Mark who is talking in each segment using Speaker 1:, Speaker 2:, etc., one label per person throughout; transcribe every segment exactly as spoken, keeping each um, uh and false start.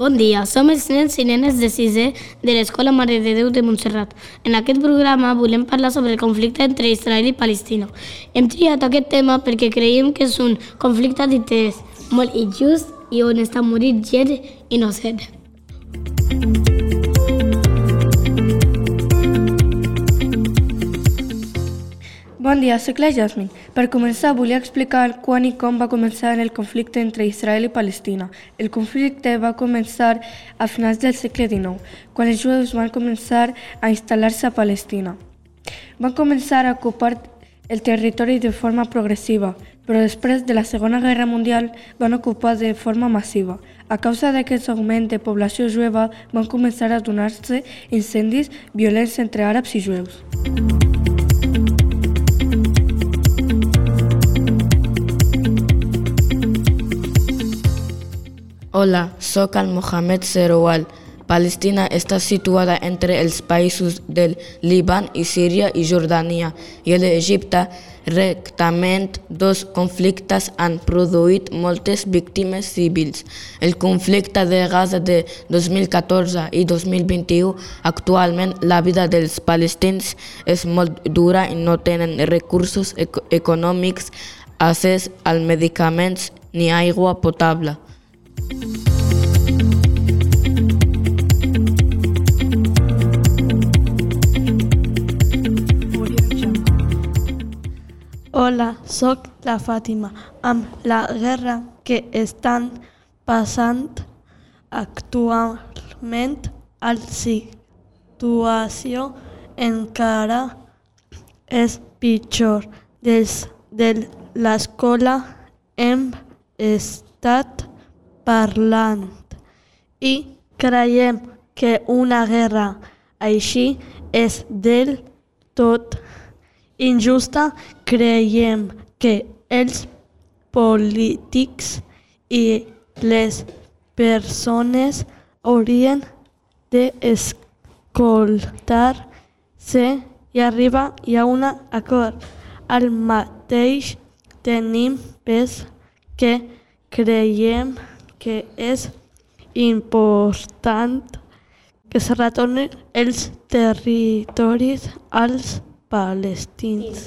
Speaker 1: Bon dia, som els nens i nenes de sisè de l'Escola Mare de Déu de Montserrat. En aquest programa volem parlar sobre el conflicte entre Israel i Palestina. Hem triat aquest tema perquè creiem que és un conflicte d'intérês molt injust i on està morint gent innocent.
Speaker 2: Bon dia, soc la Jasmine. Per començar, volia explicar quan i com va començar el conflicte entre Israel i Palestina. El conflicte va començar a finals del segle dinou, quan els jueus van començar a instal·lar-se a Palestina. Van començar a ocupar el territori de forma progressiva, però després de la Segona Guerra Mundial van ocupar de forma massiva. A causa d'aquest augment de població jueva, van començar a donar-se incendis violents entre àrabs i jueus.
Speaker 3: Hola, soc el Mohamed Zeroual. Palestina està situada entre els països del Líban i Síria i Jordània i l'Egipte. Rectament, dos conflictes han produït moltes víctimes civils. El conflicte de Gaza de dos mil catorze i dos mil vint-i-u, actualment la vida dels palestins és molt dura i no tenen recursos ec- econòmics, accés als medicaments ni aigua potable.
Speaker 4: Hola, soc la Fàtima. Amb la guerra que estan passant actualment, la situació encara és pitjor. Des de l'escola hem estat parlant i creiem que una guerra així és del tot injusta. Creiem que els polítics i les persones haurien d'escoltar-se i arribar a un acord. Al mateix tenim pes que creiem que és important que es retornin els territoris als palestins.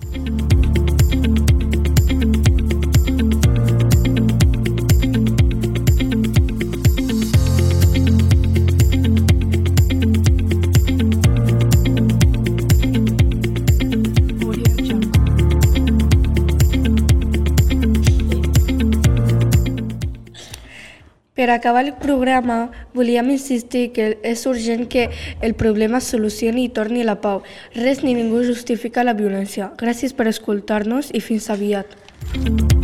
Speaker 2: Per acabar el programa, volíem insistir que és urgent que el problema es solucioni i torni la pau. Res ni ningú justifica la violència. Gràcies per escoltar-nos i fins aviat.